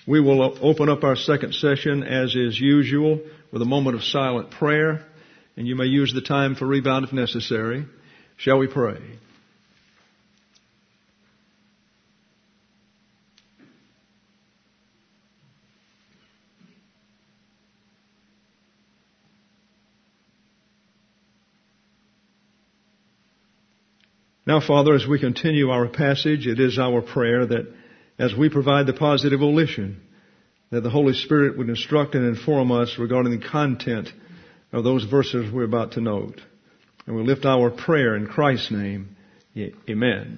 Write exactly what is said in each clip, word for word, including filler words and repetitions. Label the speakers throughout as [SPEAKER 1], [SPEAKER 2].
[SPEAKER 1] We will open up our second session as is usual with a moment of silent prayer, and you may use the time for rebound if necessary. Shall we pray? Now, Father, as we continue our passage, it is our prayer that as we provide the positive volition, that the Holy Spirit would instruct and inform us regarding the content of those verses we're about to note. And we lift our prayer in Christ's name. Amen.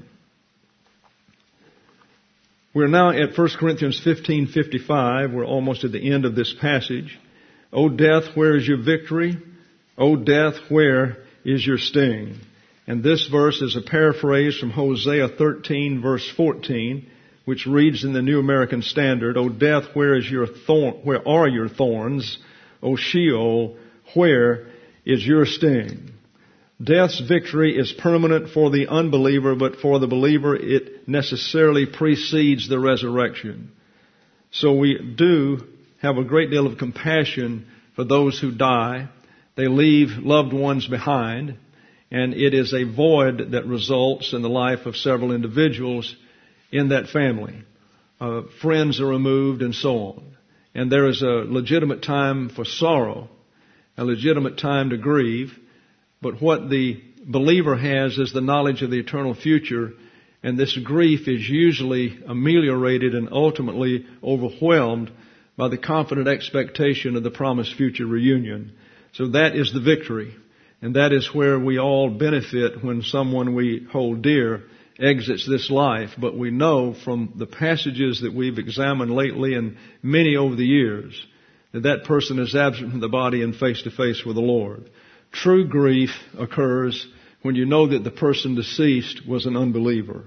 [SPEAKER 1] We're now at First Corinthians fifteen fifty-five. We're almost at the end of this passage. O death, where is your victory? O death, where is your sting? And this verse is a paraphrase from Hosea thirteen verse fourteen, which reads in the New American Standard, O death, where is your thorn, where are your thorns? O Sheol, where is your sting? Death's victory is permanent for the unbeliever, but for the believer it necessarily precedes the resurrection. So we do have a great deal of compassion for those who die. They leave loved ones behind, and it is a void that results in the life of several individuals in that family. Uh, friends are removed and so on. And there is a legitimate time for sorrow, a legitimate time to grieve. But what the believer has is the knowledge of the eternal future, and this grief is usually ameliorated and ultimately overwhelmed by the confident expectation of the promised future reunion. So that is the victory, and that is where we all benefit when someone we hold dear exits this life. But we know from the passages that we've examined lately and many over the years that that person is absent from the body and face to face with the Lord. True grief occurs when you know that the person deceased was an unbeliever.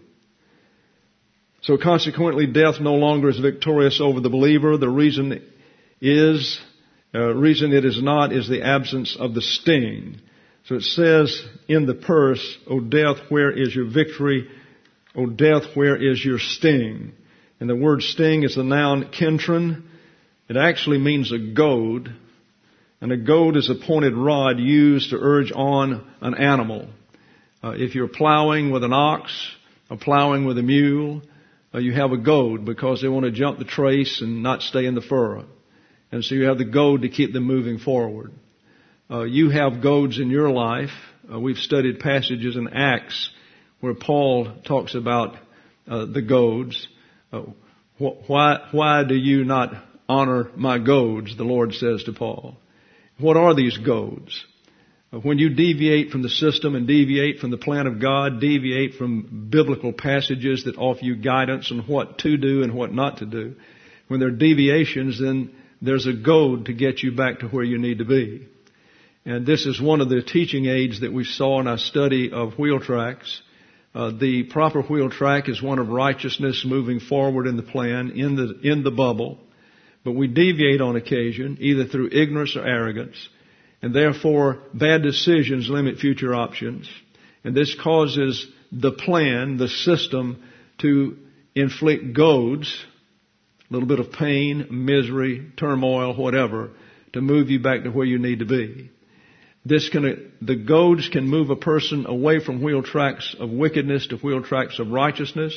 [SPEAKER 1] So consequently, death no longer is victorious over the believer. The reason is, uh, reason it is not is the absence of the sting. So it says in the verse, O death, where is your victory? O death, where is your sting? And the word sting is the noun kentron. It actually means a goad. And a goad is a pointed rod used to urge on an animal. Uh, if you're plowing with an ox or plowing with a mule, uh, you have a goad because they want to jump the trace and not stay in the furrow. And so you have the goad to keep them moving forward. Uh, you have goads in your life. Uh, we've studied passages in Acts where Paul talks about uh, the goads. Uh, wh- why, why do you not honor my goads, the Lord says to Paul. What are these goads? Uh, when you deviate from the system and deviate from the plan of God, deviate from biblical passages that offer you guidance on what to do and what not to do, when there are deviations, then there's a goad to get you back to where you need to be. And this is one of the teaching aids that we saw in our study of wheel tracks. Uh, the proper wheel track is one of righteousness moving forward in the plan, in the, in the bubble. But we deviate on occasion, either through ignorance or arrogance. And therefore, bad decisions limit future options. And this causes the plan, the system, to inflict goads, a little bit of pain, misery, turmoil, whatever, to move you back to where you need to be. This can, the goads can move a person away from wheel tracks of wickedness to wheel tracks of righteousness.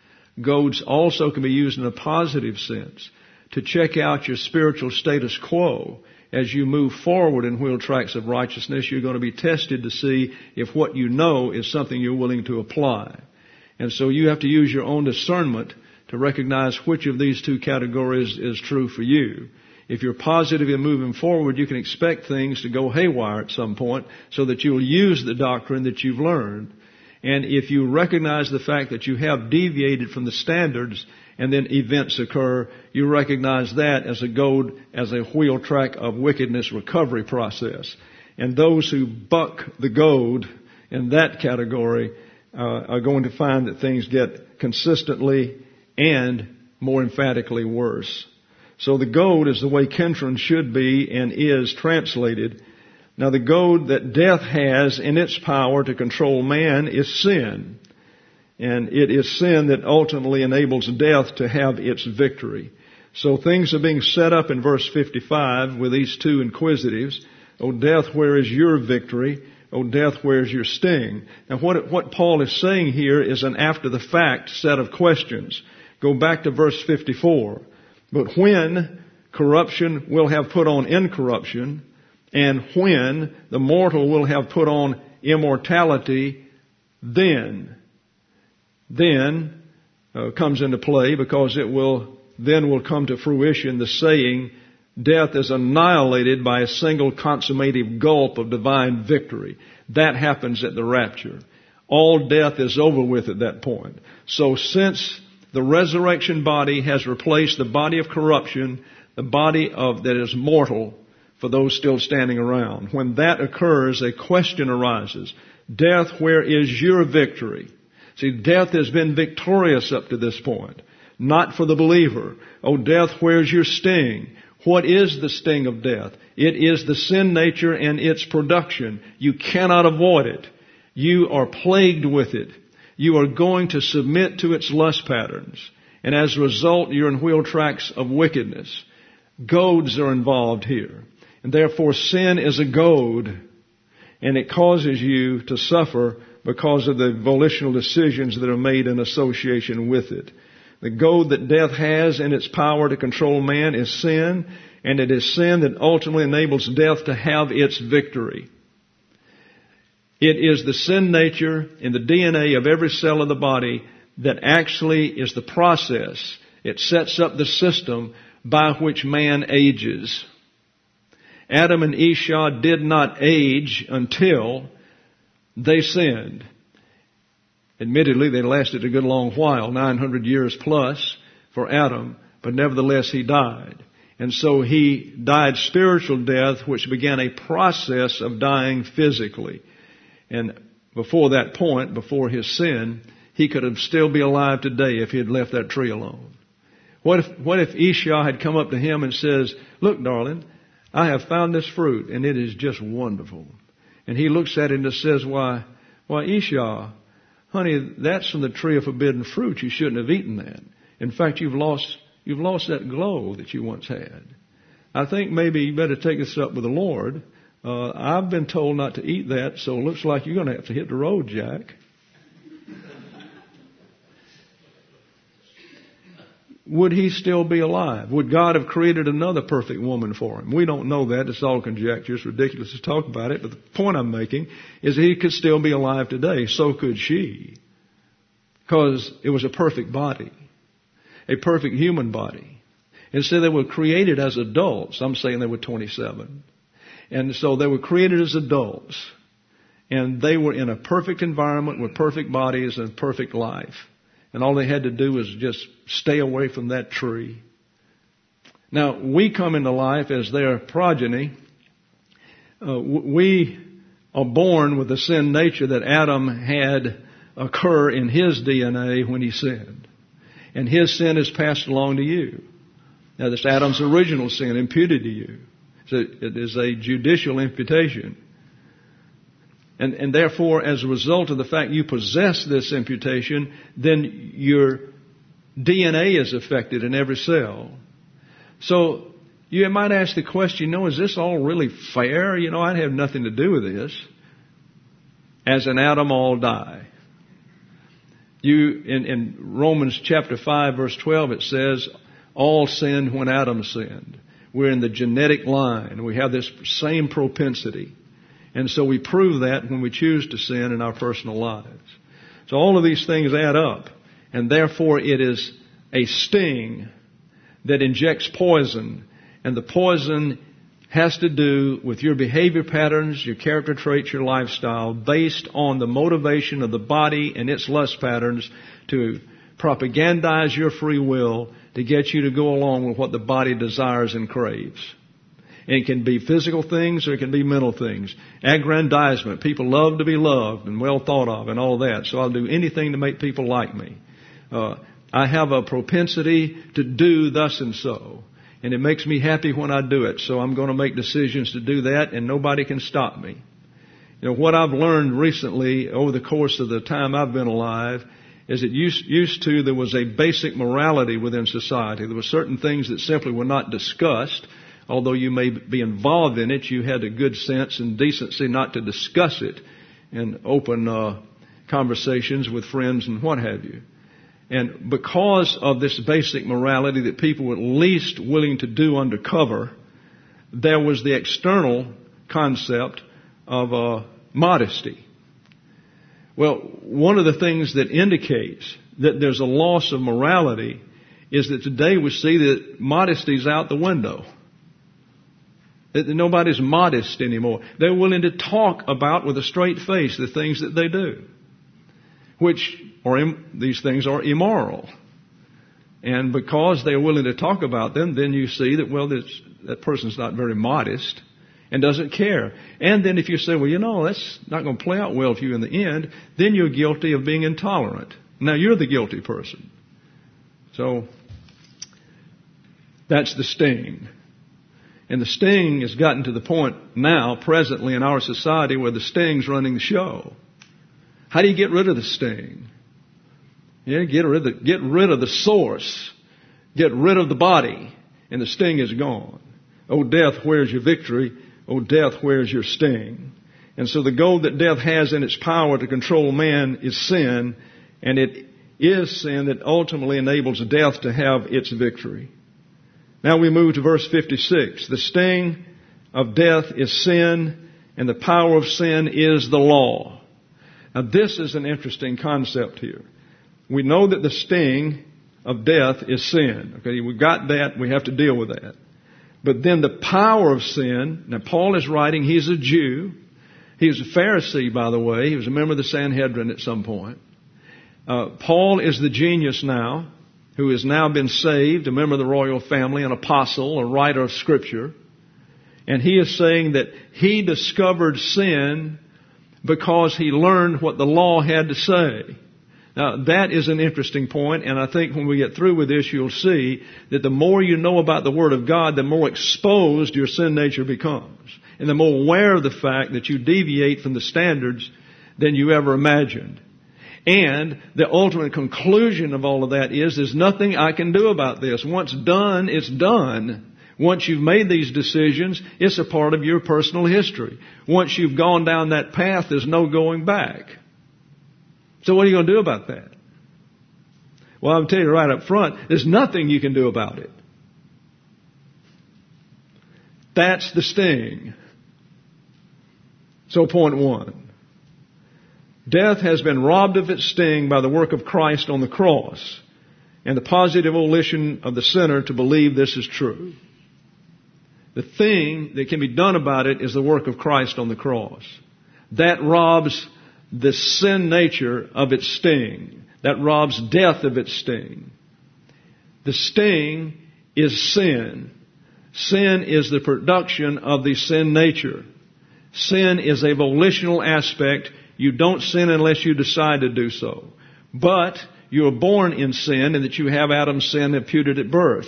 [SPEAKER 1] Goads also can be used in a positive sense to check out your spiritual status quo. As you move forward in wheel tracks of righteousness, you're going to be tested to see if what you know is something you're willing to apply. And so you have to use your own discernment to recognize which of these two categories is true for you. If you're positive in moving forward, you can expect things to go haywire at some point so that you'll use the doctrine that you've learned. And if you recognize the fact that you have deviated from the standards and then events occur, you recognize that as a goad, as a wheel track of wickedness recovery process. And those who buck the goad in that category uh, are going to find that things get consistently and more emphatically worse. So the goad is the way kentron should be and is translated. Now the goad that death has in its power to control man is sin. And it is sin that ultimately enables death to have its victory. So things are being set up in verse fifty-five with these two inquisitives. O death, where is your victory? O death, where is your sting? Now what, what Paul is saying here is an after the fact set of questions. Go back to verse fifty-four. But when corruption will have put on incorruption, and when the mortal will have put on immortality, then, then uh, comes into play, because it will, then will come to fruition the saying, death is annihilated by a single consummative gulp of divine victory. That happens at the rapture. All death is over with at that point. So since the resurrection body has replaced the body of corruption, the body of that is mortal for those still standing around, when that occurs, a question arises. Death, where is your victory? See, death has been victorious up to this point. Not for the believer. Oh, death, where's your sting? What is the sting of death? It is the sin nature and its production. You cannot avoid it. You are plagued with it. You are going to submit to its lust patterns. And as a result, you're in wheel tracks of wickedness. Goads are involved here. And therefore, sin is a goad. And it causes you to suffer because of the volitional decisions that are made in association with it. The goad that death has in its power to control man is sin, and it is sin that ultimately enables death to have its victory. It is the sin nature in the D N A of every cell of the body that actually is the process. It sets up the system by which man ages. Adam and Esau did not age until they sinned. Admittedly, they lasted a good long while, nine hundred years plus for Adam, but nevertheless he died. And so he died spiritual death, which began a process of dying physically. And before that point, before his sin, he could have still be alive today if he had left that tree alone. What if, what if Esau had come up to him and says, look, darling, I have found this fruit and it is just wonderful. And he looks at it and says, why, why Esau, honey, that's from the tree of forbidden fruit. You shouldn't have eaten that. In fact, you've lost, you've lost that glow that you once had. I think maybe you better take this up with the Lord. Uh, I've been told not to eat that, so it looks like you're going to have to hit the road, Jack. Would he still be alive? Would God have created another perfect woman for him? We don't know that. It's all conjecture. It's ridiculous to talk about it. But the point I'm making is he could still be alive today. So could she. Because it was a perfect body. A perfect human body. And so they were created as adults. I'm saying they were twenty-seven. And so they were created as adults. And they were in a perfect environment with perfect bodies and perfect life. And all they had to do was just stay away from that tree. Now, we come into life as their progeny. Uh, we are born with the sin nature that Adam had occur in his D N A when he sinned. And his sin is passed along to you. Now, that's Adam's original sin imputed to you. So it is a judicial imputation. And, and therefore, as a result of the fact you possess this imputation, then your D N A is affected in every cell. So you might ask the question, you know, is this all really fair? You know, I'd have nothing to do with this. As in Adam, all die. You, in, in Romans chapter five, verse twelve, it says, all sinned when Adam sinned. We're in the genetic line. We have this same propensity. And so we prove that when we choose to sin in our personal lives. So all of these things add up. And therefore it is a sting that injects poison. And the poison has to do with your behavior patterns, your character traits, your lifestyle, based on the motivation of the body and its lust patterns to propagandize your free will to get you to go along with what the body desires and craves. It can be physical things or it can be mental things. Aggrandizement. People love to be loved and well thought of and all that. So I'll do anything to make people like me. Uh, I have a propensity to do thus and so. And it makes me happy when I do it. So I'm going to make decisions to do that and nobody can stop me. You know, what I've learned recently over the course of the time I've been alive as it used, used to, there was a basic morality within society. There were certain things that simply were not discussed. Although you may be involved in it, you had a good sense and decency not to discuss it in open uh, conversations with friends and what have you. And because of this basic morality that people were least willing to do under cover, there was the external concept of uh, modesty. Well, one of the things that indicates that there's a loss of morality is that today we see that modesty's out the window. That nobody's modest anymore. They're willing to talk about with a straight face the things that they do, which are, these things are immoral. And because they're willing to talk about them, then you see that, well, this, that person's not very modest and doesn't care. And then if you say, well, you know, that's not going to play out well for you in the end, then you're guilty of being intolerant. Now you're the guilty person. So that's the sting. And the sting has gotten to the point now, presently in our society, where the sting's running the show. How do you get rid of the sting? Yeah, get rid of the, get rid of the source. Get rid of the body. And the sting is gone. O death, where's your victory? O death, where's your sting? And so the goal that death has in its power to control man is sin. And it is sin that ultimately enables death to have its victory. Now we move to verse fifty-six. The sting of death is sin, and the power of sin is the law. Now this is an interesting concept here. We know that the sting of death is sin. Okay, we got that. We have to deal with that. But then the power of sin. Now Paul is writing. He's a Jew. He was a Pharisee, by the way. He was a member of the Sanhedrin at some point. Uh, Paul is the genius now, who has now been saved, a member of the royal family, an apostle, a writer of Scripture. And he is saying that he discovered sin because he learned what the law had to say. Now, that is an interesting point, and I think when we get through with this, you'll see that the more you know about the Word of God, the more exposed your sin nature becomes, and the more aware of the fact that you deviate from the standards than you ever imagined. And the ultimate conclusion of all of that is there's nothing I can do about this. Once done, it's done. Once you've made these decisions, it's a part of your personal history. Once you've gone down that path, there's no going back. So what are you going to do about that? Well, I'll tell you right up front, there's nothing you can do about it. That's the sting. So point one. Death has been robbed of its sting by the work of Christ on the cross and the positive volition of the sinner to believe this is true. The thing that can be done about it is the work of Christ on the cross. That robs the sin nature of its sting. That robs death of its sting. The sting is sin. Sin is the production of the sin nature. Sin is a volitional aspect. You don't sin unless you decide to do so. But you are born in sin, and that you have Adam's sin imputed at birth.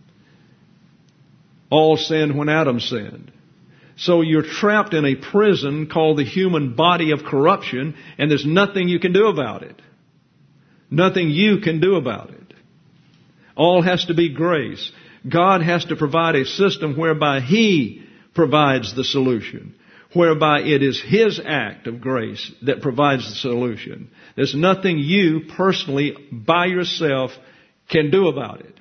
[SPEAKER 1] All sinned when Adam sinned. So you're trapped in a prison called the human body of corruption, and there's nothing you can do about it. Nothing you can do about it. All has to be grace. God has to provide a system whereby He provides the solution, whereby it is His act of grace that provides the solution. There's nothing you personally, by yourself, can do about it.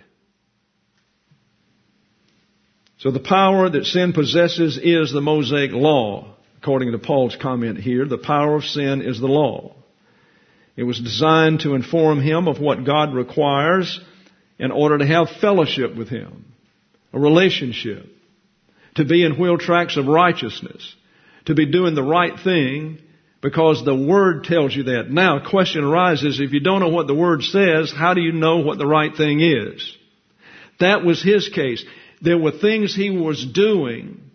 [SPEAKER 1] So the power that sin possesses is the Mosaic law. According to Paul's comment here, the power of sin is the law. It was designed to inform him of what God requires in order to have fellowship with Him, a relationship, to be in wheel tracks of righteousness, to be doing the right thing because the Word tells you that. Now, a question arises, if you don't know what the Word says, how do you know what the right thing is? That was his case. There were things he was doing.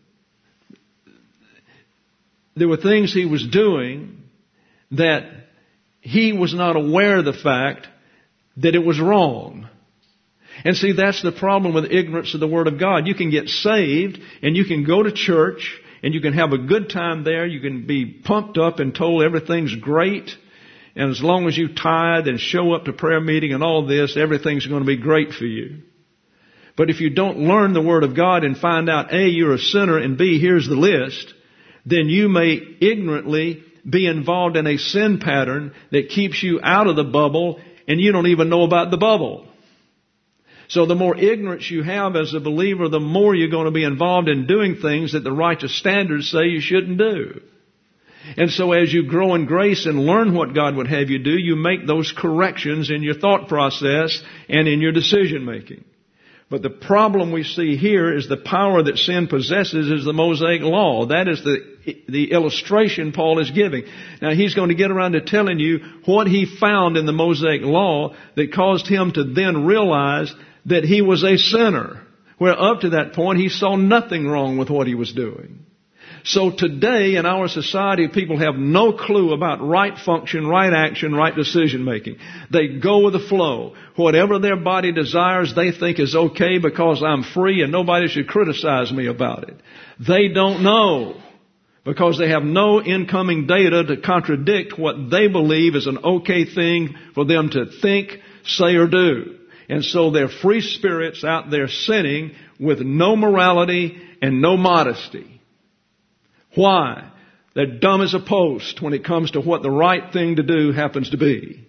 [SPEAKER 1] There were things he was doing that he was not aware of the fact that it was wrong. And see, that's the problem with ignorance of the Word of God. You can get saved and you can go to church and you can have a good time there. You can be pumped up and told everything's great. And as long as you tithe and show up to prayer meeting and all this, everything's going to be great for you. But if you don't learn the Word of God and find out, A, you're a sinner, and B, here's the list, then you may ignorantly be involved in a sin pattern that keeps you out of the bubble, and you don't even know about the bubble. So the more ignorance you have as a believer, the more you're going to be involved in doing things that the righteous standards say you shouldn't do. And so as you grow in grace and learn what God would have you do, you make those corrections in your thought process and in your decision making. But the problem we see here is the power that sin possesses is the Mosaic Law. That is the, the illustration Paul is giving. Now he's going to get around to telling you what he found in the Mosaic Law that caused him to then realize that he was a sinner, where up to that point he saw nothing wrong with what he was doing. So today in our society, people have no clue about right function, right action, right decision making. They go with the flow. Whatever their body desires, they think is okay because I'm free and nobody should criticize me about it. They don't know because they have no incoming data to contradict what they believe is an okay thing for them to think, say, or do. And so they're free spirits out there sinning with no morality and no modesty. Why? They're dumb as a post when it comes to what the right thing to do happens to be.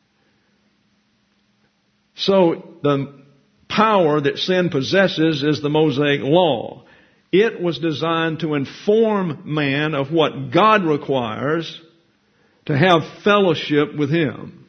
[SPEAKER 1] So the power that sin possesses is the Mosaic Law. It was designed to inform man of what God requires to have fellowship with Him.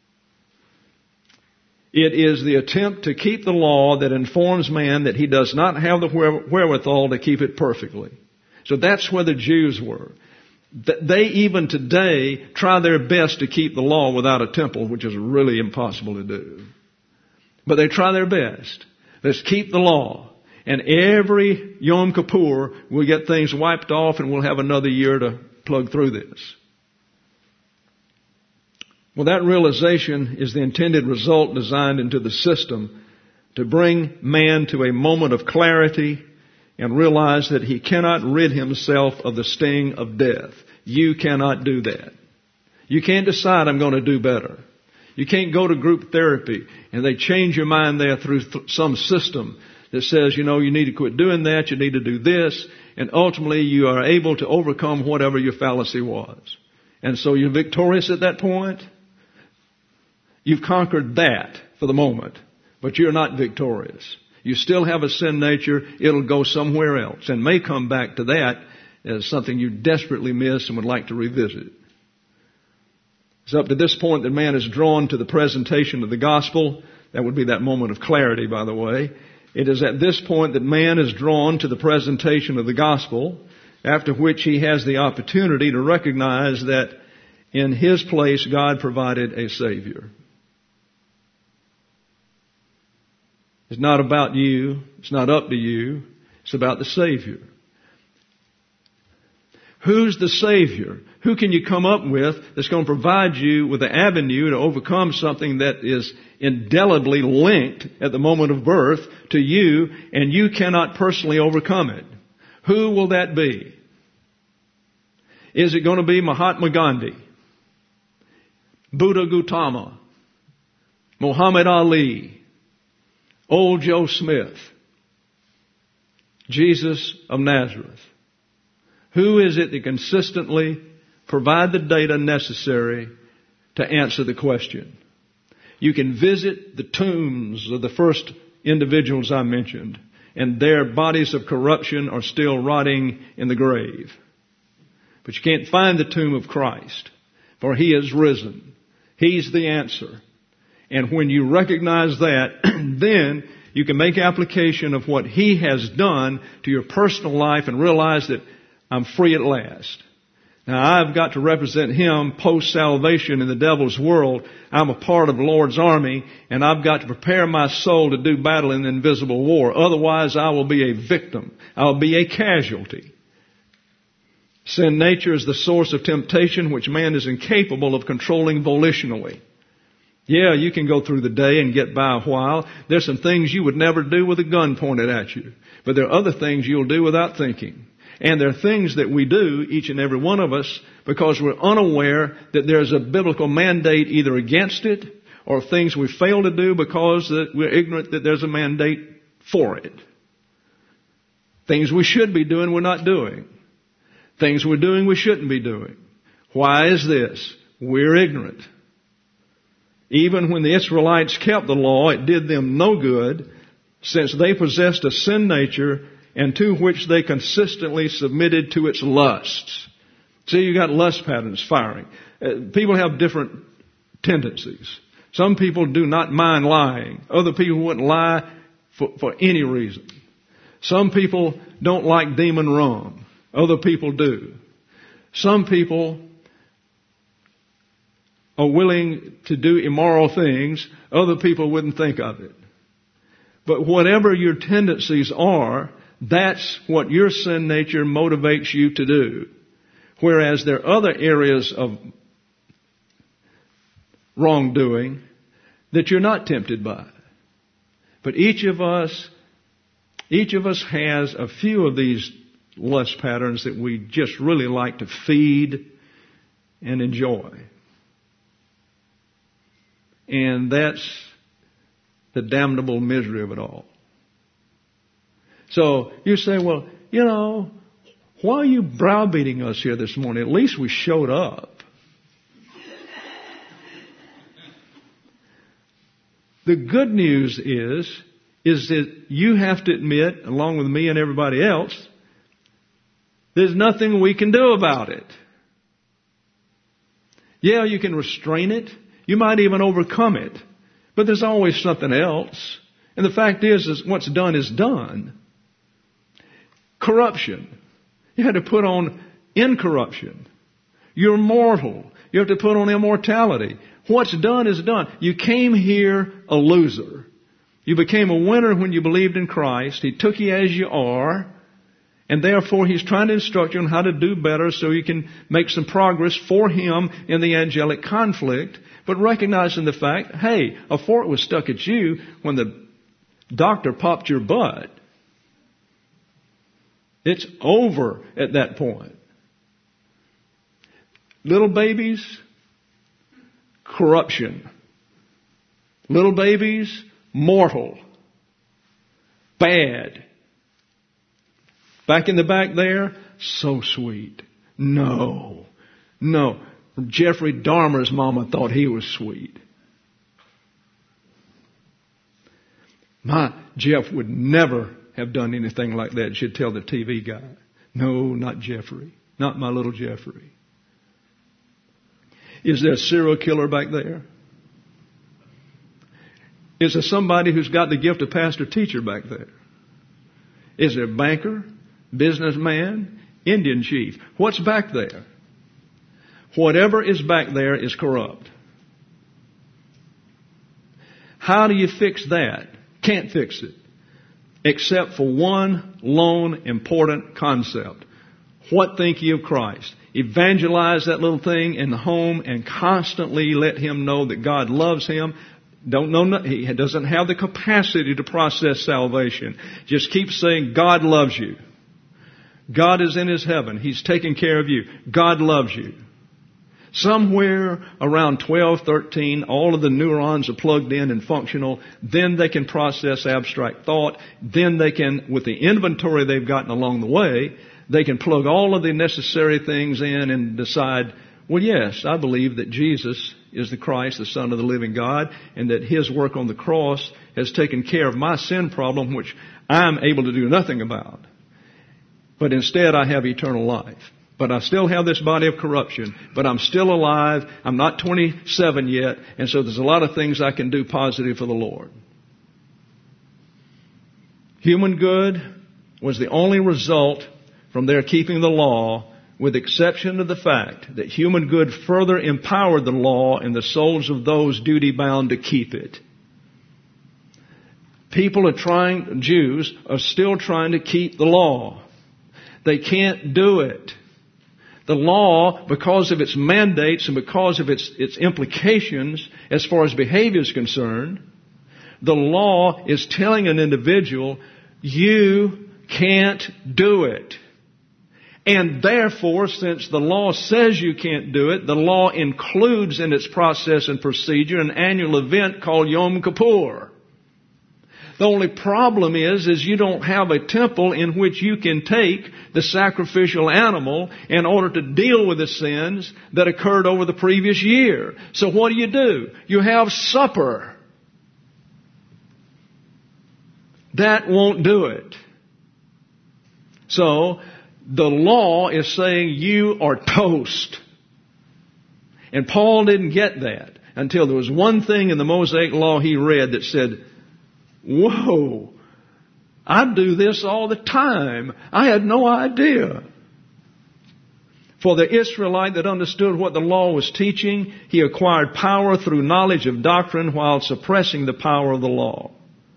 [SPEAKER 1] It is the attempt to keep the law that informs man that he does not have the wherewithal to keep it perfectly. So that's where the Jews were. They even today try their best to keep the law without a temple, which is really impossible to do. But they try their best. Let's keep the law. And every Yom Kippur, we'll get things wiped off and we'll have another year to plug through this. Well, that realization is the intended result designed into the system to bring man to a moment of clarity and realize that he cannot rid himself of the sting of death. You cannot do that. You can't decide I'm going to do better. You can't go to group therapy and they change your mind there through th- some system that says, you know, you need to quit doing that, you need to do this, and ultimately you are able to overcome whatever your fallacy was. And so you're victorious at that point. You've conquered that for the moment, but you're not victorious. You still have a sin nature. It'll go somewhere else and may come back to that as something you desperately miss and would like to revisit. It's up to this point that man is drawn to the presentation of the gospel. That would be that moment of clarity, by the way. It is at this point that man is drawn to the presentation of the gospel, after which he has the opportunity to recognize that in his place God provided a Savior. It's not about you. It's not up to you. It's about the Savior. Who's the Savior? Who can you come up with that's going to provide you with the avenue to overcome something that is indelibly linked at the moment of birth to you, and you cannot personally overcome it? Who will that be? Is it going to be Mahatma Gandhi, Buddha Gautama, Muhammad Ali, Old Joe Smith, Jesus of Nazareth? Who is it that consistently provide the data necessary to answer the question? You can visit the tombs of the first individuals I mentioned, and their bodies of corruption are still rotting in the grave. But you can't find the tomb of Christ, for He is risen. He's the answer. And when you recognize that, then you can make application of what He has done to your personal life and realize that I'm free at last. Now, I've got to represent Him post-salvation in the devil's world. I'm a part of the Lord's army, and I've got to prepare my soul to do battle in the invisible war. Otherwise, I will be a victim. I'll be a casualty. Sin nature is the source of temptation which man is incapable of controlling volitionally. Yeah, you can go through the day and get by a while. There's some things you would never do with a gun pointed at you. But there are other things you'll do without thinking. And there are things that we do, each and every one of us, because we're unaware that there's a biblical mandate either against it, or things we fail to do because that we're ignorant that there's a mandate for it. Things we should be doing, we're not doing. Things we're doing, we shouldn't be doing. Why is this? We're ignorant. Even when the Israelites kept the law, it did them no good, since they possessed a sin nature and to which they consistently submitted to its lusts. See, you got lust patterns firing. Uh, people have different tendencies. Some people do not mind lying. Other people wouldn't lie for, for any reason. Some people don't like demon rum. Other people do. Some people are willing to do immoral things. Other people wouldn't think of it. But whatever your tendencies are, that's what your sin nature motivates you to do. Whereas there are other areas of wrongdoing that you're not tempted by. But each of us, each of us has a few of these lust patterns that we just really like to feed and enjoy. And that's the damnable misery of it all. So you say, well, you know, why are you browbeating us here this morning? At least we showed up. The good news is, is that you have to admit, along with me and everybody else, there's nothing we can do about it. Yeah, you can restrain it. You might even overcome it. But there's always something else. And the fact is, is what's done is done. Corruption. You had to put on incorruption. You're mortal. You have to put on immortality. What's done is done. You came here a loser. You became a winner when you believed in Christ. He took you as you are. And therefore, He's trying to instruct you on how to do better so you can make some progress for Him in the angelic conflict. But recognizing the fact, hey, a fork was stuck at you when the doctor popped your butt. It's over at that point. Little babies, corruption. Little babies, mortal. Bad. Back in the back there, so sweet. No. No. Jeffrey Dahmer's mama thought he was sweet. My Jeff would never have done anything like that. She'd tell the T V guy. No, not Jeffrey. Not my little Jeffrey. Is there a serial killer back there? Is there somebody who's got the gift of pastor teacher back there? Is there a banker, businessman, Indian chief? What's back there? Whatever is back there is corrupt. How do you fix that? Can't fix it. Except for one lone important concept. What think ye of Christ? Evangelize that little thing in the home and constantly let him know that God loves him. Don't know, he doesn't have the capacity to process salvation. Just keep saying, God loves you. God is in His heaven. He's taking care of you. God loves you. Somewhere around twelve, thirteen, all of the neurons are plugged in and functional. Then they can process abstract thought. Then they can, with the inventory they've gotten along the way, they can plug all of the necessary things in and decide, well, yes, I believe that Jesus is the Christ, the Son of the living God, and that His work on the cross has taken care of my sin problem, which I'm able to do nothing about. But instead, I have eternal life. But I still have this body of corruption. But I'm still alive. I'm not twenty-seven yet. And so there's a lot of things I can do positive for the Lord. Human good was the only result from their keeping the law, with exception of the fact that human good further empowered the law in the souls of those duty-bound to keep it. People are trying, Jews are still trying to keep the law. They can't do it. The law, because of its mandates and because of its, its implications as far as behavior is concerned, the law is telling an individual, you can't do it. And therefore, since the law says you can't do it, the law includes in its process and procedure an annual event called Yom Kippur. The only problem is, is you don't have a temple in which you can take the sacrificial animal in order to deal with the sins that occurred over the previous year. So what do you do? You have supper. That won't do it. So, the law is saying you are toast. And Paul didn't get that until there was one thing in the Mosaic Law he read that said, whoa, I do this all the time. I had no idea. For the Israelite that understood what the law was teaching, he acquired power through knowledge of doctrine while suppressing the power of the law.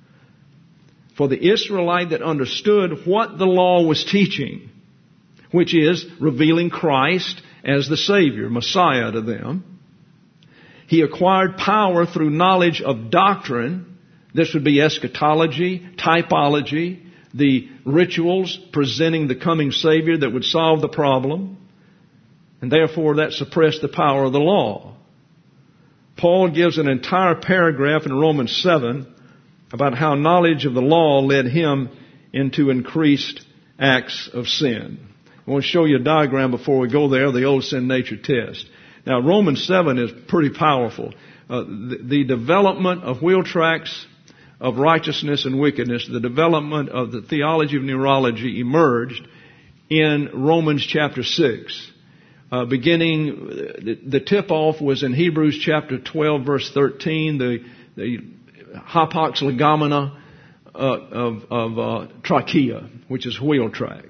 [SPEAKER 1] For the Israelite that understood what the law was teaching, which is revealing Christ as the Savior, Messiah to them, he acquired power through knowledge of doctrine. This would be eschatology, typology, the rituals presenting the coming Savior that would solve the problem. And therefore that suppressed the power of the law. Paul gives an entire paragraph in Romans seven about how knowledge of the law led him into increased acts of sin. I want to show you a diagram before we go there, the old sin nature test. Now Romans seven is pretty powerful. Uh, the, the development of wheel tracks of righteousness and wickedness, the development of the theology of neurology emerged in Romans chapter six. Uh, beginning, the, the tip-off was in Hebrews chapter twelve, verse thirteen, the, the hapax legomena uh, of, of uh, trachea, which is wheel track.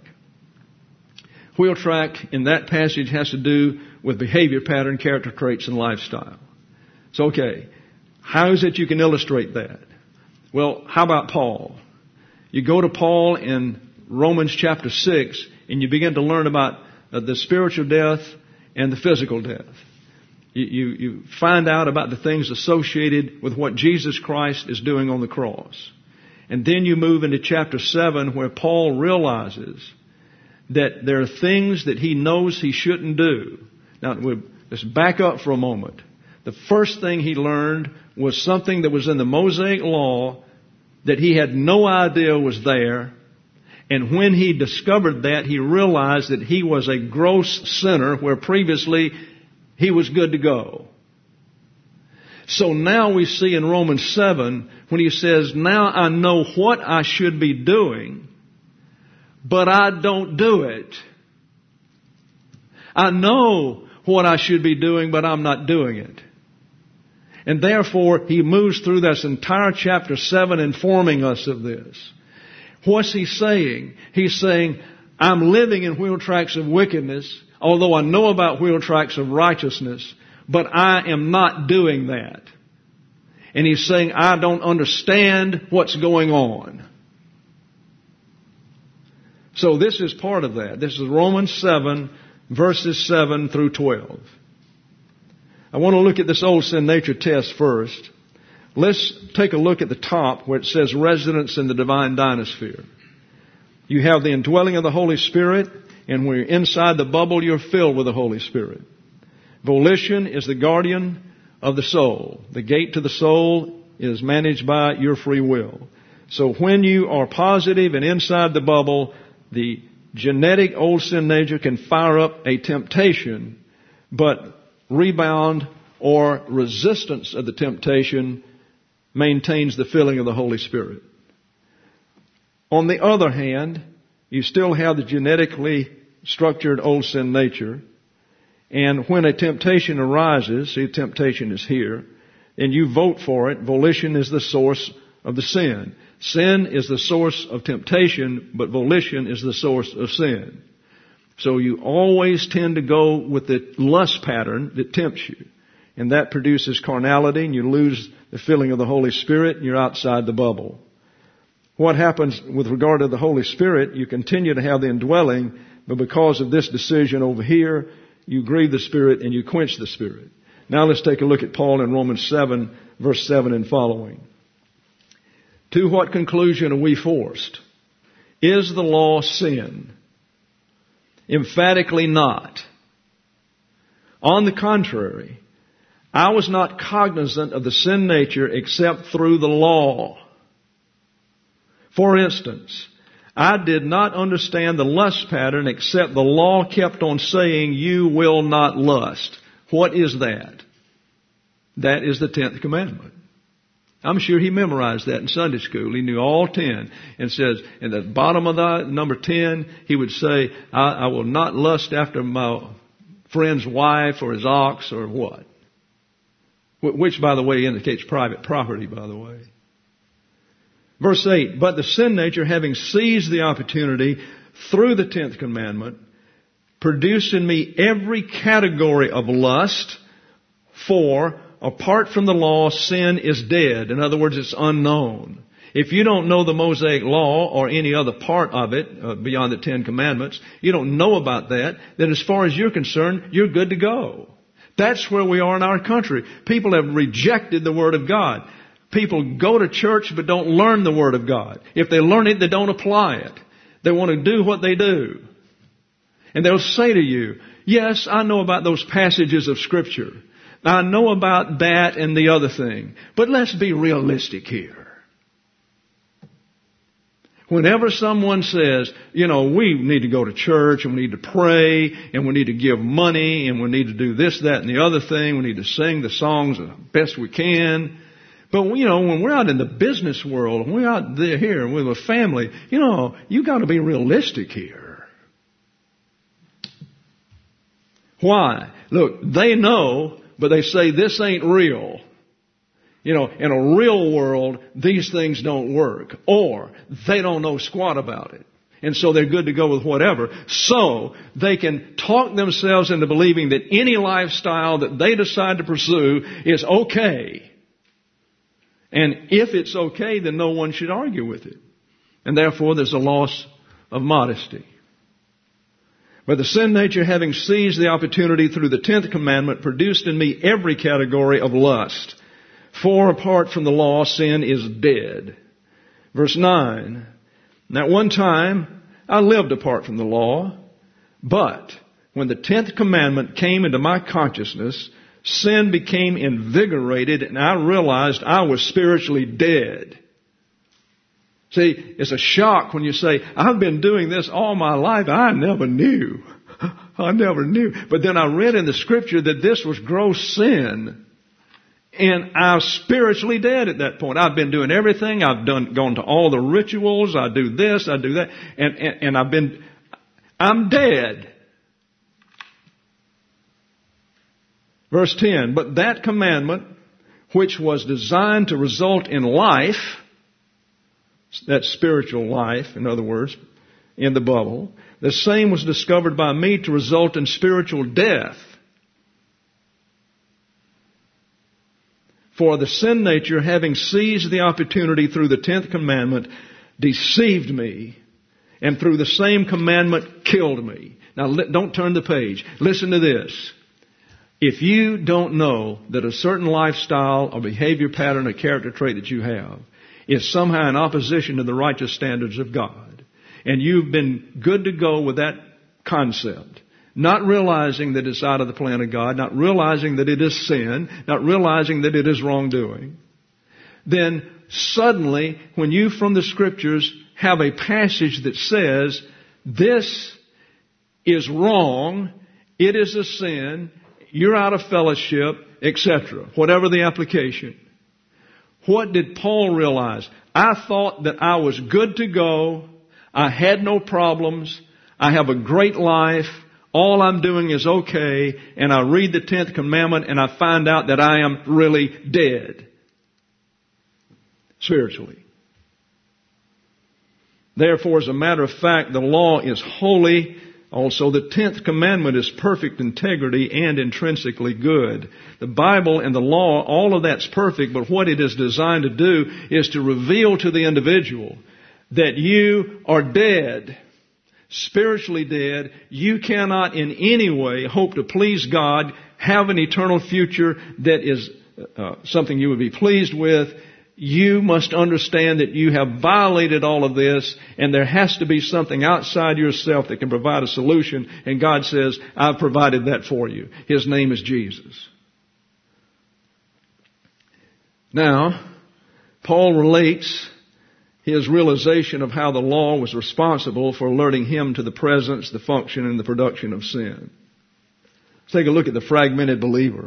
[SPEAKER 1] Wheel track in that passage has to do with behavior pattern, character traits, and lifestyle. So, okay, how is it you can illustrate that? Well, how about Paul? You go to Paul in Romans chapter six, and you begin to learn about uh, the spiritual death and the physical death. You, you, you find out about the things associated with what Jesus Christ is doing on the cross. And then you move into chapter seven, where Paul realizes that there are things that he knows he shouldn't do. Now, let's back up for a moment. The first thing he learned was something that was in the Mosaic Law that he had no idea was there. And when he discovered that, he realized that he was a gross sinner where previously he was good to go. So now we see in Romans seven, when he says, now I know what I should be doing, but I don't do it. I know what I should be doing, but I'm not doing it. And therefore, he moves through this entire chapter seven informing us of this. What's he saying? He's saying, I'm living in wheel tracks of wickedness, although I know about wheel tracks of righteousness, but I am not doing that. And he's saying, I don't understand what's going on. So this is part of that. This is Romans seven, verses seven through twelve. I want to look at this old sin nature test first. Let's take a look at the top where it says residence in the divine dynasphere. You have the indwelling of the Holy Spirit, and when you're inside the bubble, you're filled with the Holy Spirit. Volition is the guardian of the soul. The gate to the soul is managed by your free will. So when you are positive and inside the bubble, the genetic old sin nature can fire up a temptation, but rebound or resistance of the temptation maintains the filling of the Holy Spirit. On the other hand, you still have the genetically structured old sin nature, and when a temptation arises, see, temptation is here, and you vote for it, volition is the source of the sin. Sin is the source of temptation, but volition is the source of sin. So you always tend to go with the lust pattern that tempts you. And that produces carnality, and you lose the filling of the Holy Spirit, and you're outside the bubble. What happens with regard to the Holy Spirit, you continue to have the indwelling, but because of this decision over here, you grieve the Spirit and you quench the Spirit. Now let's take a look at Paul in Romans seven, verse seven and following. To what conclusion are we forced? Is the law sin? Emphatically not. On the contrary, I was not cognizant of the sin nature except through the law. For instance, I did not understand the lust pattern except the law kept on saying, you will not lust. What is that? That is the tenth commandment. I'm sure he memorized that in Sunday school. He knew all ten. And says, in the bottom of the number ten, he would say, I, I will not lust after my friend's wife or his ox or what? Which, by the way, indicates private property, by the way. Verse eight, but the sin nature, having seized the opportunity through the tenth commandment, produced in me every category of lust, for apart from the law, sin is dead. In other words, it's unknown. If you don't know the Mosaic law or any other part of it uh, beyond the Ten Commandments, you don't know about that, then as far as you're concerned, you're good to go. That's where we are in our country. People have rejected the Word of God. People go to church but don't learn the Word of God. If they learn it, they don't apply it. They want to do what they do. And they'll say to you, yes, I know about those passages of Scripture. I know about that and the other thing. But let's be realistic here. Whenever someone says, you know, we need to go to church and we need to pray and we need to give money and we need to do this, that, and the other thing. We need to sing the songs the best we can. But, you know, when we're out in the business world, when we're out there here with a family, you know, you got to be realistic here. Why? Look, they know, but they say this ain't real. You know, in a real world, these things don't work. Or they don't know squat about it. And so they're good to go with whatever. So they can talk themselves into believing that any lifestyle that they decide to pursue is okay. And if it's okay, then no one should argue with it. And therefore there's a loss of modesty. But the sin nature, having seized the opportunity through the tenth commandment, produced in me every category of lust. For apart from the law, sin is dead. Verse nine. Now at one time, I lived apart from the law, but when the tenth commandment came into my consciousness, sin became invigorated and I realized I was spiritually dead. See, it's a shock when you say, I've been doing this all my life. I never knew. I never knew. But then I read in the Scripture that this was gross sin. And I was spiritually dead at that point. I've been doing everything. I've done, gone to all the rituals. I do this, I do that. And, and, and I've been, I'm dead. Verse ten, but that commandment, which was designed to result in life, that spiritual life, in other words, in the bubble, the same was discovered by me to result in spiritual death. For the sin nature, having seized the opportunity through the tenth commandment, deceived me, and through the same commandment killed me. Now, don't turn the page. Listen to this. If you don't know that a certain lifestyle or behavior pattern or character trait that you have is somehow in opposition to the righteous standards of God, and you've been good to go with that concept, not realizing that it's out of the plan of God, not realizing that it is sin, not realizing that it is wrongdoing, then suddenly, when you from the Scriptures have a passage that says, this is wrong, it is a sin, you're out of fellowship, et cetera, whatever the application. What did Paul realize? I thought that I was good to go, I had no problems, I have a great life, all I'm doing is okay, and I read the tenth commandment and I find out that I am really dead. Spiritually. Therefore, as a matter of fact, the law is holy. Also, the tenth commandment is perfect integrity and intrinsically good. The Bible and the law, all of that's perfect, but what it is designed to do is to reveal to the individual that you are dead. Spiritually dead. You cannot in any way hope to please God, have an eternal future that is uh, something you would be pleased with. you must understand that you have violated all of this, and there has to be something outside yourself that can provide a solution. And God says, I've provided that for you. His name is Jesus. Now, Paul relates his realization of how the law was responsible for alerting him to the presence, the function, and the production of sin. Let's take a look at the fragmented believer.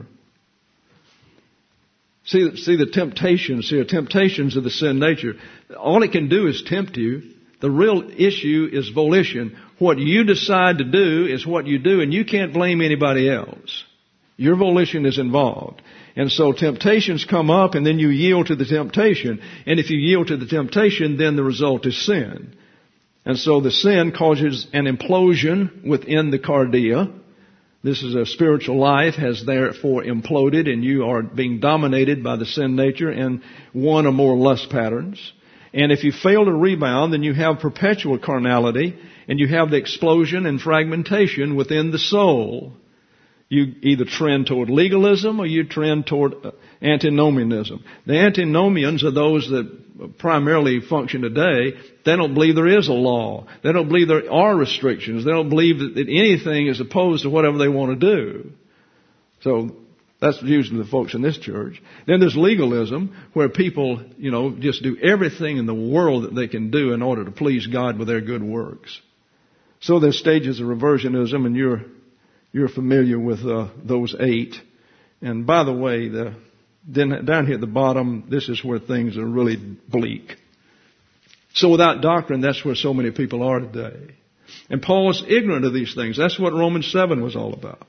[SPEAKER 1] See, see the temptations here, temptations of the sin nature. All it can do is tempt you. The real issue is volition. What you decide to do is what you do, and you can't blame anybody else. Your volition is involved. And so temptations come up, and then you yield to the temptation. And if you yield to the temptation, then the result is sin. And so the sin causes an implosion within the cardia. This is a spiritual life has therefore imploded, and you are being dominated by the sin nature and one or more lust patterns. And if you fail to rebound, then you have perpetual carnality, and you have the explosion and fragmentation within the soul. You either trend toward legalism or you trend toward antinomianism. The antinomians are those that primarily function today. They don't believe there is a law. They don't believe there are restrictions. They don't believe that, that anything is opposed to whatever they want to do. So that's usually the folks in this church. Then there's legalism, where people, you know, just do everything in the world that they can do in order to please God with their good works. So there's stages of reversionism, and you're You're familiar with uh, those eight. And by the way, the, then down here at the bottom, this is where things are really bleak. So without doctrine, that's where so many people are today. And Paul is ignorant of these things. That's what Romans seven was all about.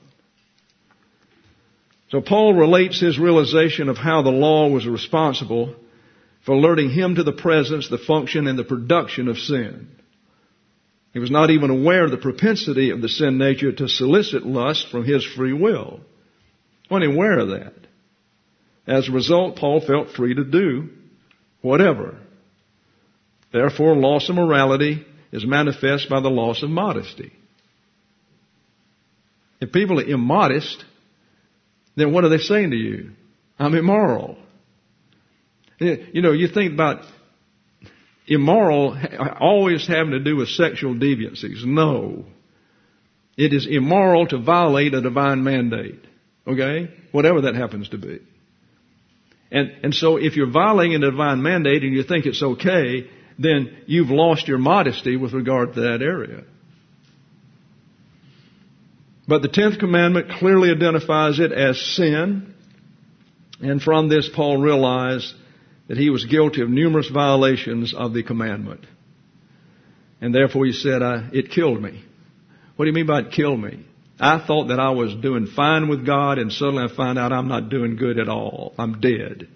[SPEAKER 1] So Paul relates his realization of how the law was responsible for alerting him to the presence, the function, and the production of sin. He was not even aware of the propensity of the sin nature to solicit lust from his free will. He wasn't aware of that. As a result, Paul felt free to do whatever. Therefore, loss of morality is manifest by the loss of modesty. If people are immodest, then what are they saying to you? I'm immoral. You know, you think about immoral always having to do with sexual deviancies. No. It is immoral to violate a divine mandate. Okay? Whatever that happens to be. And, and so if you're violating a divine mandate and you think it's okay, then you've lost your modesty with regard to that area. But the tenth commandment clearly identifies it as sin. And from this, Paul realized that he was guilty of numerous violations of the commandment. And therefore he said, I, it killed me. What do you mean by it killed me? I thought that I was doing fine with God, and suddenly I find out I'm not doing good at all. I'm dead.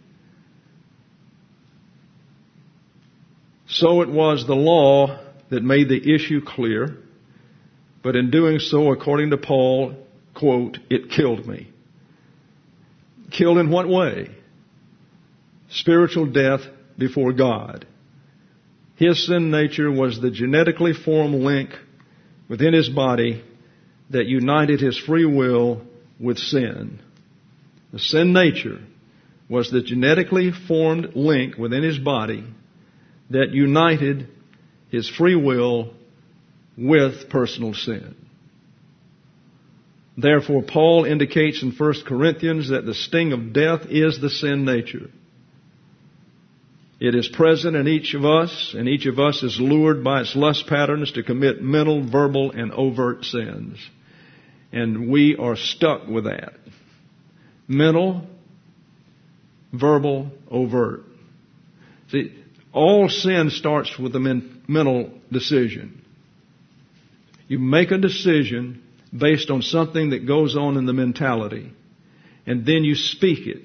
[SPEAKER 1] So it was the law that made the issue clear. But in doing so, according to Paul, quote, it killed me. Killed in what way? Spiritual death before God. His sin nature was the genetically formed link within his body that united his free will with sin. The sin nature was the genetically formed link within his body that united his free will with personal sin. Therefore, Paul indicates in First Corinthians that the sting of death is the sin nature. It is present in each of us, and each of us is lured by its lust patterns to commit mental, verbal, and overt sins. And we are stuck with that. Mental, verbal, overt. See, all sin starts with a men- mental decision. You make a decision based on something that goes on in the mentality, and then you speak it.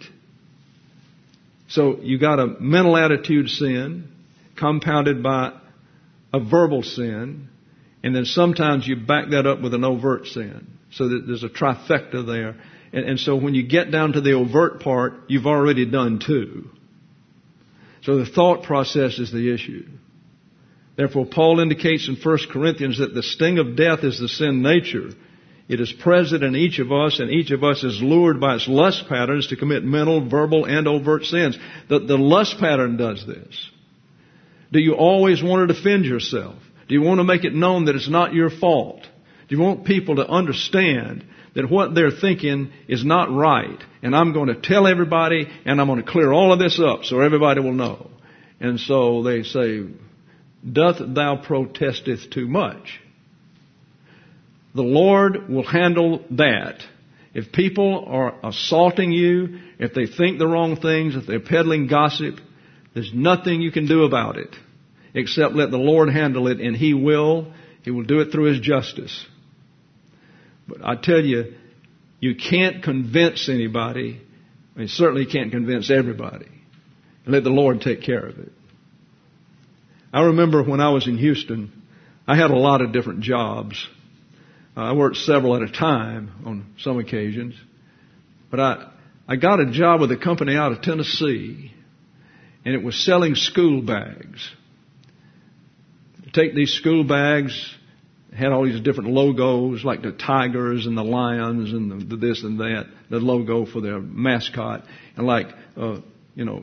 [SPEAKER 1] So you got a mental attitude sin compounded by a verbal sin, and then sometimes you back that up with an overt sin. So that there's a trifecta there. And, and so when you get down to the overt part, you've already done two. So the thought process is the issue. Therefore, Paul indicates in First Corinthians that the sting of death is the sin nature. It is present in each of us, and each of us is lured by its lust patterns to commit mental, verbal, and overt sins. The, the lust pattern does this. Do you always want to defend yourself? Do you want to make it known that it's not your fault? Do you want people to understand that what they're thinking is not right, and I'm going to tell everybody, and I'm going to clear all of this up so everybody will know? And so they say, doth thou protesteth too much? The Lord will handle that. If people are assaulting you, if they think the wrong things, if they're peddling gossip, there's nothing you can do about it except let the Lord handle it, and He will. He will do it through His justice. But I tell you, you can't convince anybody. I mean, certainly can't convince everybody. And let the Lord take care of it. I remember when I was in Houston, I had a lot of different jobs. I worked several at a time on some occasions. But I, I got a job with a company out of Tennessee, and it was selling school bags. Take these school bags, had all these different logos, like the tigers and the lions and the, the this and that, the logo for their mascot, and like, uh, you know,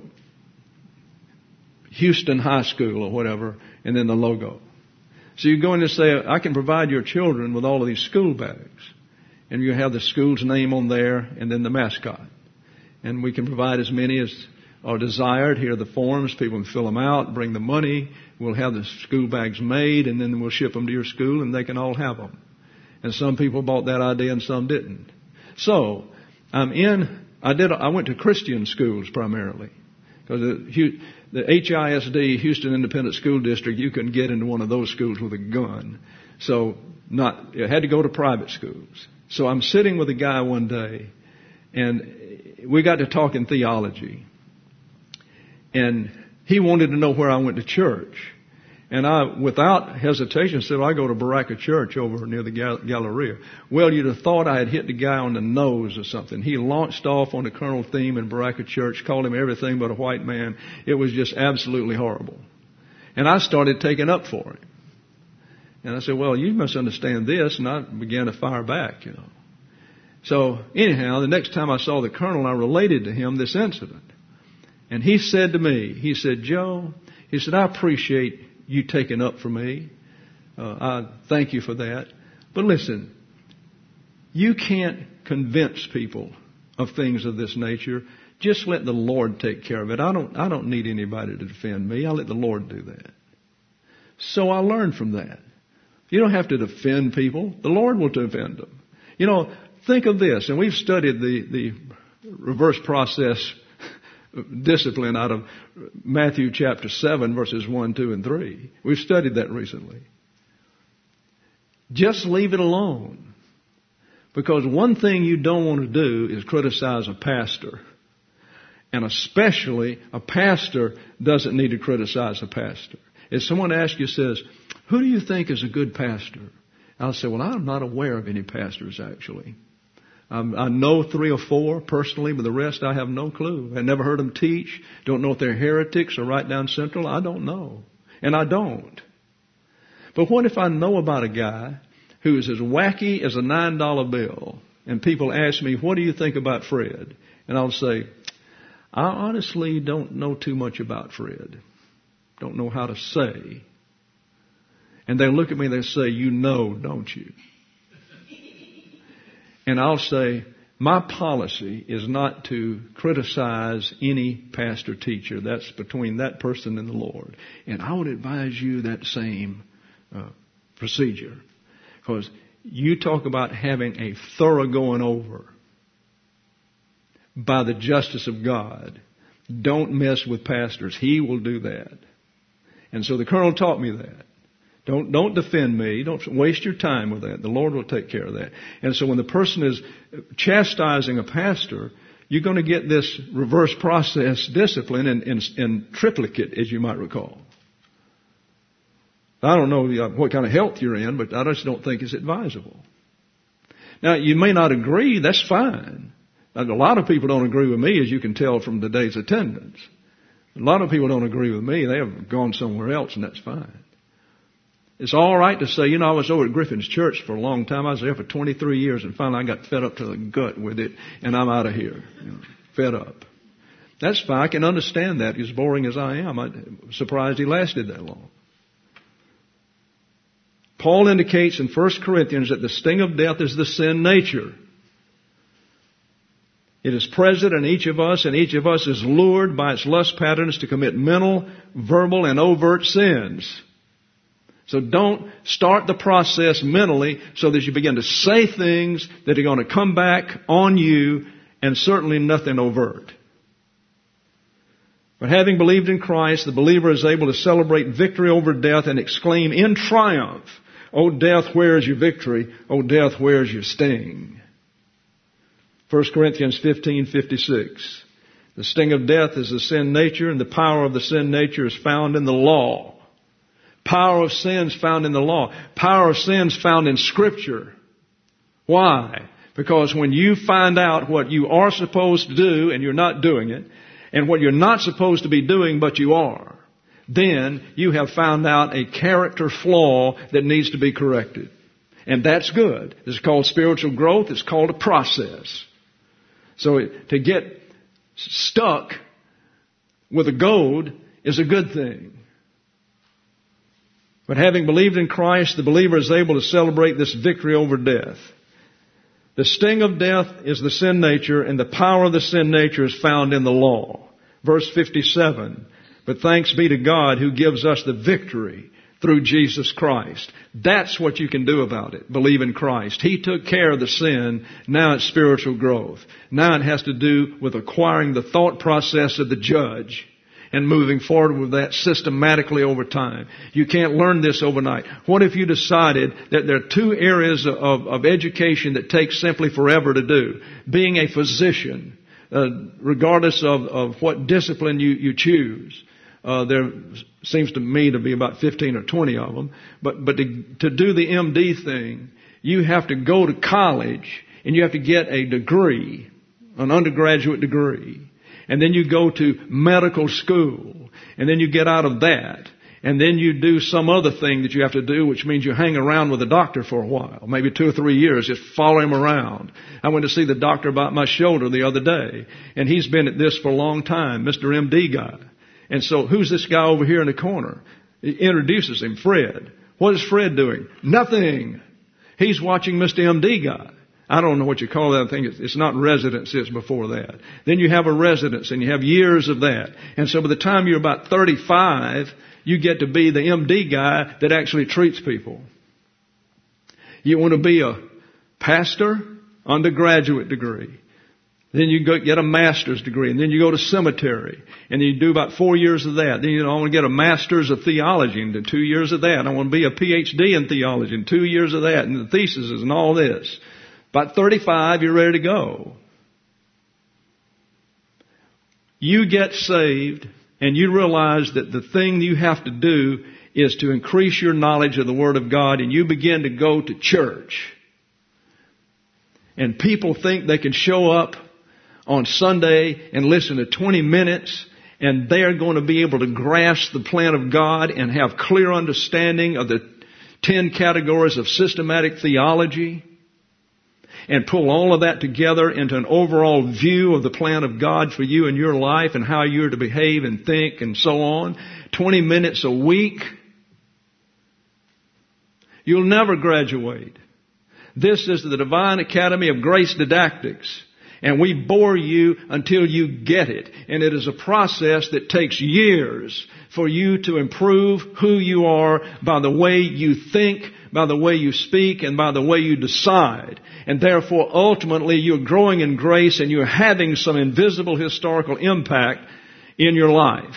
[SPEAKER 1] Houston High School or whatever, and then the logo. So you go in and say, I can provide your children with all of these school bags. And you have the school's name on there and then the mascot. And we can provide as many as are desired. Here are the forms. People can fill them out, bring the money. We'll have the school bags made, and then we'll ship them to your school, and they can all have them. And some people bought that idea and some didn't. So I'm in, I did, I went to Christian schools primarily. Because the, the H I S D, Houston Independent School District, you couldn't get into one of those schools with a gun. So not, you had to go to private schools. So I'm sitting with a guy one day, and we got to talking theology. And he wanted to know where I went to church. And I, without hesitation, said, well, I go to Baraka Church over near the Gal- Galleria. Well, you'd have thought I had hit the guy on the nose or something. He launched off on the Colonel theme in Baraka Church, called him everything but a white man. It was just absolutely horrible. And I started taking up for him. And I said, well, you must understand this. And I began to fire back, you know. So anyhow, the next time I saw the Colonel, I related to him this incident. And he said to me, he said, Joe, he said, I appreciate you taking up for me. Uh, I thank you for that. But listen, you can't convince people of things of this nature. Just let the Lord take care of it. I don't, I don't need anybody to defend me. I let the Lord do that. So I learned from that. You don't have to defend people. The Lord will defend them. You know, think of this, and we've studied the, the reverse process discipline out of Matthew chapter seven, verses one, two, and three. We've studied that recently. Just leave it alone. Because one thing you don't want to do is criticize a pastor. And especially a pastor doesn't need to criticize a pastor. If someone asks you, says, who do you think is a good pastor? I'll say, well, I'm not aware of any pastors actually. Um, I know three or four personally, but the rest I have no clue. I never heard them teach. Don't know if they're heretics or right down central. I don't know. And I don't. But what if I know about a guy who is as wacky as a nine dollar bill, and people ask me, what do you think about Fred? And I'll say, I honestly don't know too much about Fred. Don't know how to say. And they look at me and they say, you know, don't you? And I'll say, my policy is not to criticize any pastor teacher. That's between that person and the Lord. And I would advise you that same uh, procedure. Because you talk about having a thorough going over by the justice of God. Don't mess with pastors. He will do that. And so the Colonel taught me that. Don't, don't defend me. Don't waste your time with that. The Lord will take care of that. And so when the person is chastising a pastor, you're going to get this reverse process discipline in, in, in triplicate, as you might recall. I don't know what kind of health you're in, but I just don't think it's advisable. Now, you may not agree. That's fine. Now, a lot of people don't agree with me, as you can tell from today's attendance. A lot of people don't agree with me. They have gone somewhere else, and that's fine. It's all right to say, you know, I was over at Griffin's church for a long time. I was there for twenty-three years, and finally I got fed up to the gut with it, and I'm out of here. You know, fed up. That's fine. I can understand that. As boring as I am, I'm surprised he lasted that long. Paul indicates in First Corinthians that the sting of death is the sin nature. It is present in each of us, and each of us is lured by its lust patterns to commit mental, verbal, and overt sins. So don't start the process mentally so that you begin to say things that are going to come back on you, and certainly nothing overt. But having believed in Christ, the believer is able to celebrate victory over death and exclaim in triumph, "O death, where is your victory? O death, where is your sting?" First Corinthians fifteen fifty-six. The sting of death is the sin nature, and the power of the sin nature is found in the law. Power of sin is found in the law. Power of sin is found in Scripture. Why? Because when you find out what you are supposed to do and you're not doing it, and what you're not supposed to be doing but you are, then you have found out a character flaw that needs to be corrected. And that's good. It's called spiritual growth. It's called a process. So it, to get stuck with a goad is a good thing. But having believed in Christ, the believer is able to celebrate this victory over death. The sting of death is the sin nature, and the power of the sin nature is found in the law. Verse fifty-seven, but thanks be to God who gives us the victory through Jesus Christ. That's what you can do about it. Believe in Christ. He took care of the sin. Now it's spiritual growth. Now it has to do with acquiring the thought process of the judge and moving forward with that systematically over time. You can't learn this overnight. What if you decided that there are two areas of, of education that take simply forever to do? Being a physician, uh, regardless of, of what discipline you, you choose. Uh, there seems to me to be about fifteen or twenty of them. But, but to, to do the M D thing, you have to go to college and you have to get a degree, an undergraduate degree. And then you go to medical school. And then you get out of that. And then you do some other thing that you have to do, which means you hang around with the doctor for a while, maybe two or three years, just follow him around. I went to see the doctor about my shoulder the other day, and he's been at this for a long time, Mister M D guy. And so who's this guy over here in the corner? He introduces him, Fred. What is Fred doing? Nothing. He's watching Mister M D guy. I don't know what you call that thing. It's not residency, it's before that. Then you have a residence, and you have years of that. And so by the time you're about thirty-five, you get to be the M D guy that actually treats people. You want to be a pastor? Undergraduate degree. Then you go get a master's degree, and then you go to seminary, and then you do about four years of that. Then you know, I want to get a master's of theology, and then two years of that. I want to be a P H D in theology, and two years of that, and the theses and all this. About thirty-five, you're ready to go. You get saved, and you realize that the thing you have to do is to increase your knowledge of the Word of God, and you begin to go to church. And people think they can show up on Sunday and listen to twenty minutes, and they are going to be able to grasp the plan of God and have clear understanding of the ten categories of systematic theology, and pull all of that together into an overall view of the plan of God for you and your life and how you're to behave and think and so on. twenty minutes a week. You'll never graduate. This is the Divine Academy of Grace Didactics. And we bore you until you get it. And it is a process that takes years for you to improve who you are by the way you think, by the way you speak, and by the way you decide. And therefore, ultimately, you're growing in grace and you're having some invisible historical impact in your life.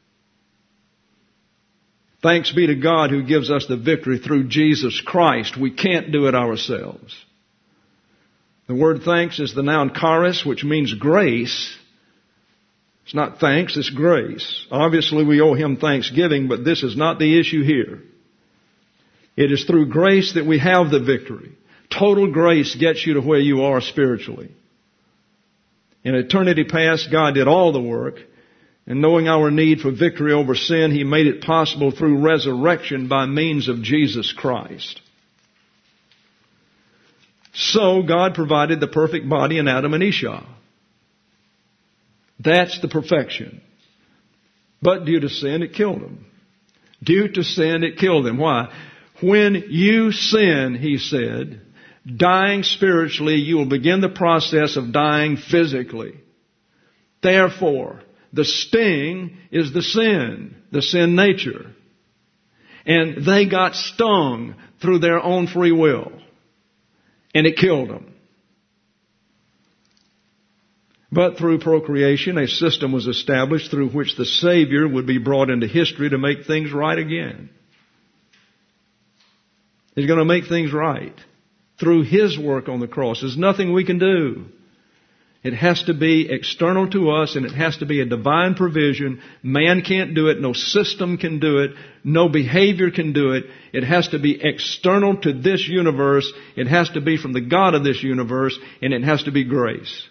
[SPEAKER 1] Thanks be to God who gives us the victory through Jesus Christ. We can't do it ourselves. The word thanks is the noun charis, which means grace. It's not thanks, it's grace. Obviously, we owe Him thanksgiving, but this is not the issue here. It is through grace that we have the victory. Total grace gets you to where you are spiritually. In eternity past, God did all the work. And knowing our need for victory over sin, He made it possible through resurrection by means of Jesus Christ. So God provided the perfect body in Adam and Esau. That's the perfection. But due to sin, it killed them. Due to sin, it killed them. Why? When you sin, He said, dying spiritually, you will begin the process of dying physically. Therefore, the sting is the sin, the sin nature. And they got stung through their own free will. And it killed them. But through procreation, a system was established through which the Savior would be brought into history to make things right again. He's going to make things right through His work on the cross. There's nothing we can do. It has to be external to us, and it has to be a divine provision. Man can't do it. No system can do it. No behavior can do it. It has to be external to this universe. It has to be from the God of this universe, and it has to be grace.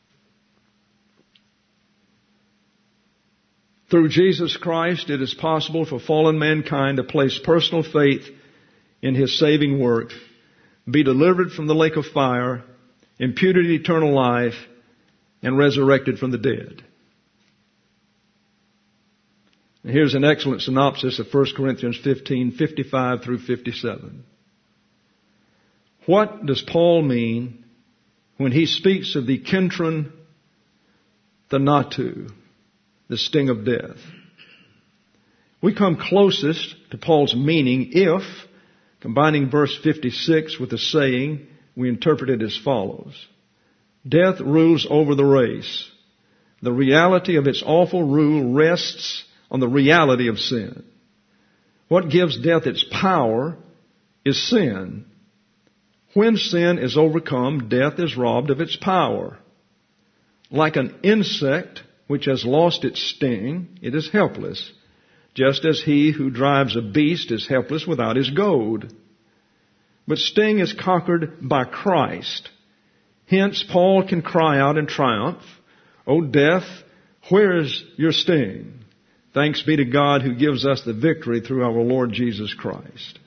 [SPEAKER 1] Through Jesus Christ, it is possible for fallen mankind to place personal faith in His saving work, be delivered from the lake of fire, imputed eternal life, and resurrected from the dead. And here's an excellent synopsis of First Corinthians fifteen, fifty-five through fifty-seven. What does Paul mean when he speaks of the kentron thanatu, the sting of death? We come closest to Paul's meaning if, combining verse fifty-six with the saying, we interpret it as follows. Death rules over the race. The reality of its awful rule rests on the reality of sin. What gives death its power is sin. When sin is overcome, death is robbed of its power. Like an insect which has lost its sting, it is helpless, just as he who drives a beast is helpless without his goad. But sting is conquered by Christ. Hence, Paul can cry out in triumph, O death, where is your sting? Thanks be to God who gives us the victory through our Lord Jesus Christ.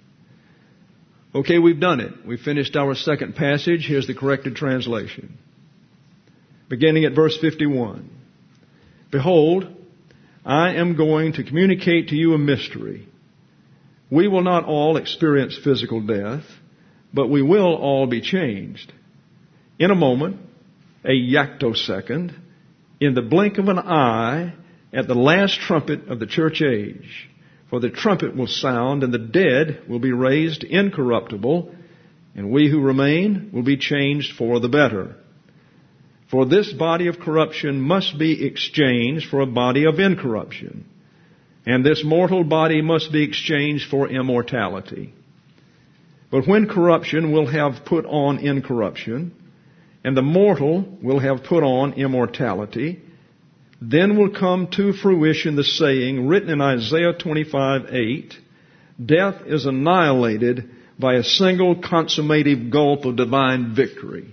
[SPEAKER 1] Okay, we've done it. We finished our second passage. Here's the corrected translation. Beginning at verse fifty-one. Behold, I am going to communicate to you a mystery. We will not all experience physical death, but we will all be changed. In a moment, a yactosecond, in the blink of an eye, at the last trumpet of the church age. For the trumpet will sound, and the dead will be raised incorruptible, and we who remain will be changed for the better. For this body of corruption must be exchanged for a body of incorruption, and this mortal body must be exchanged for immortality. But when corruption will have put on incorruption, and the mortal will have put on immortality, then will come to fruition the saying written in Isaiah twenty-five eight, death is annihilated by a single consummative gulp of divine victory.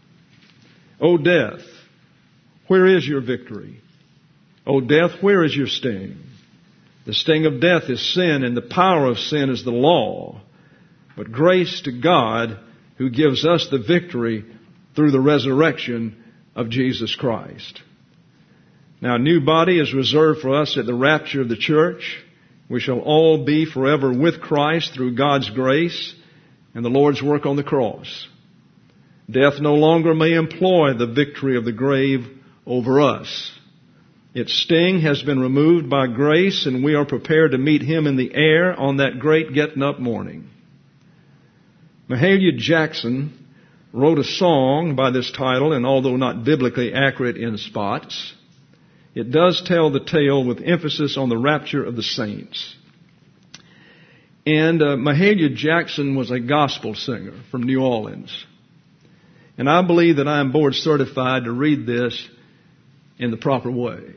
[SPEAKER 1] O death, where is your victory? O death, where is your sting? The sting of death is sin, and the power of sin is the law. But grace to God who gives us the victory through the resurrection of Jesus Christ. Now, a new body is reserved for us at the rapture of the church. We shall all be forever with Christ through God's grace and the Lord's work on the cross. Death no longer may employ the victory of the grave over us. Its sting has been removed by grace, and we are prepared to meet Him in the air on that great getting up morning. Mahalia Jackson wrote a song by this title, and although not biblically accurate in spots, it does tell the tale with emphasis on the rapture of the saints. And uh, Mahalia Jackson was a gospel singer from New Orleans. And I believe that I am board certified to read this in the proper way.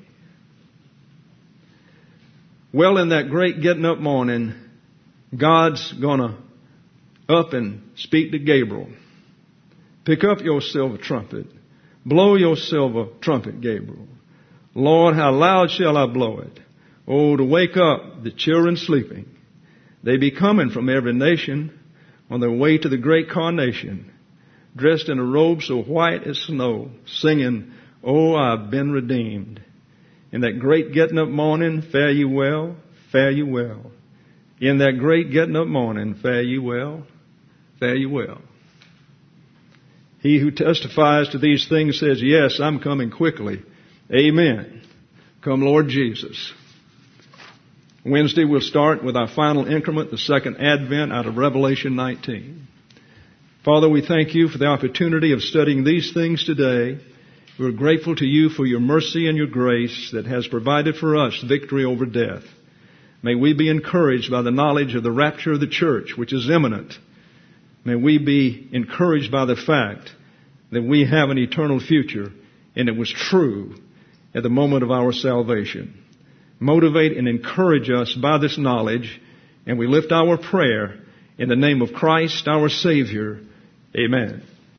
[SPEAKER 1] Well, in that great getting up morning, God's gonna up and speak to Gabriel. Pick up your silver trumpet. Blow your silver trumpet, Gabriel. Lord, how loud shall I blow it? Oh, to wake up the children sleeping. They be coming from every nation on their way to the great coronation, dressed in a robe so white as snow, singing, oh, I've been redeemed. In that great getting up morning, fare ye well, fare ye well. In that great getting up morning, fare ye well, fare ye well. He who testifies to these things says, yes, I'm coming quickly. Amen. Come, Lord Jesus. Wednesday we'll start with our final increment, the second advent out of Revelation nineteen. Father, we thank you for the opportunity of studying these things today. We're grateful to you for your mercy and your grace that has provided for us victory over death. May we be encouraged by the knowledge of the rapture of the church, which is imminent. May we be encouraged by the fact that we have an eternal future, and it was true at the moment of our salvation. Motivate and encourage us by this knowledge, and we lift our prayer in the name of Christ, our Savior. Amen.